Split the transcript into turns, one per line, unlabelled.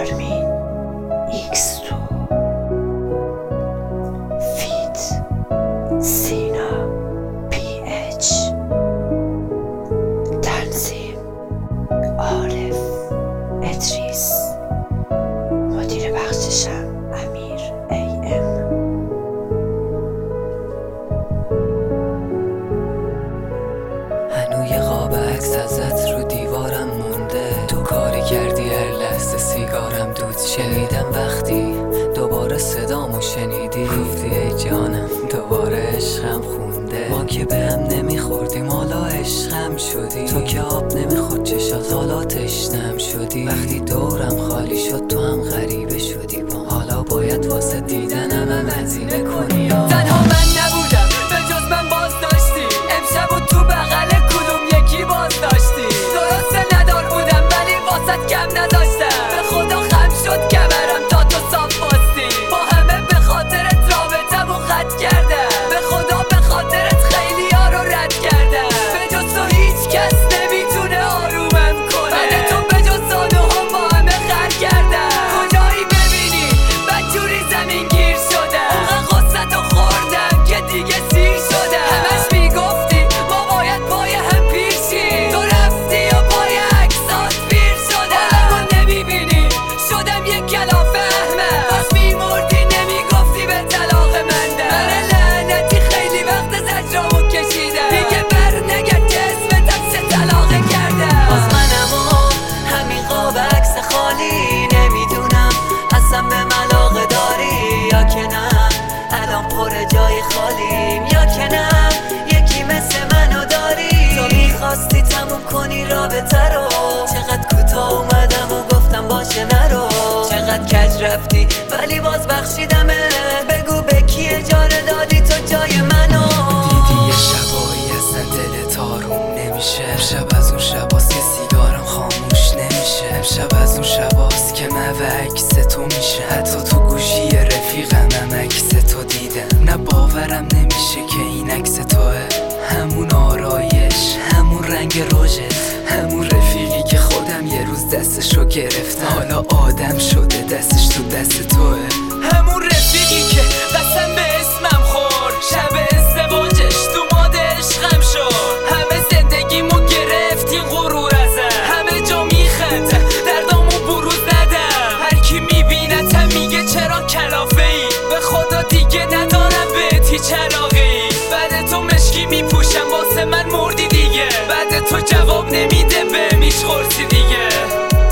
آرمین X2 فیت سینا PH تنظیم عارف ادریس مدیر بخششم امیر AM.
هنوز یه قاب عکس ازت رو دیوارم مونده، تو کاری کردی هر لحظه سیگارم دود. شنیدم وقتی دوباره صدامو شنیدی، گفتی ای جانم دوباره عشقم خونده. ما که به هم نمیخوردیم حالا عشقم شدی، تو که آب نمیخورد چشات حالا تشنم شدی. وقتی دورم خالی شد تو هم غریبه شدی با، حالا باید واسه دیدنم هم هزینه کنی. تنها من نبودم به جز من باز داشتی، امشب و تو بغل کدوم یکی باز داشتی. درسته ندار بودم ولی واسط کم نداشتم، به خدا خم شد کمرم تا تو صاف باستی. با همه به خاطرت رابطم و خط کردم، به خدا به خاطرت خیلی ها رو رد کردم. به جز تو هیچ کس نمیتونه آرومم کنه، بعد تو به جز زانوها با همه خر کردم. کجایی ببینی بدجوری زمین گیر شدم، اونقدر غصت رو خوردم که دیگه سیر شدم. همش میگفتی ما باید پای هم پیشیم، تو رفتی و پای عکسات پیر شدم. حالا نمیبینی شدم یک کلافه احمد، کاش میمردی نمیگفتی به طلاق مندم. من لعنتی خیلی وقت زجرامو کشیدم، دیگه بر نگرد که اسمتم چه طلاقه کردم. باز منم و همین قاب عکس خالی، نمیدونم اصلا به ملاقه داری یا که نه. الان پر جای خالیم یا که نه، یکی مثل منو داری. تو میخواستی تموم کنی رابطه رو، چقدر کوتاه اومدم و گفتم باشه نرو. چقدر کج رفتی ولی باز بخشیدمه، بگو به کی اجاره دادی تو جای منو. دیدی یه شبایی اصلا دلت آروم نمیشه، امشب از اون شباست که سیگارم خاموش نمیشه. امشب از اون شباست که محو عکس تو میشه، حتی تو گوشی رفیقم هم عکس تو دیدم. نه باورم نمیشه که این عکس توه، همون آرایش، همون رنگ رژت، همون رفیقی که خودم یه روز دستشو گرفتم، حالا آدم شده دستش تو دست توه. همون رفیقی که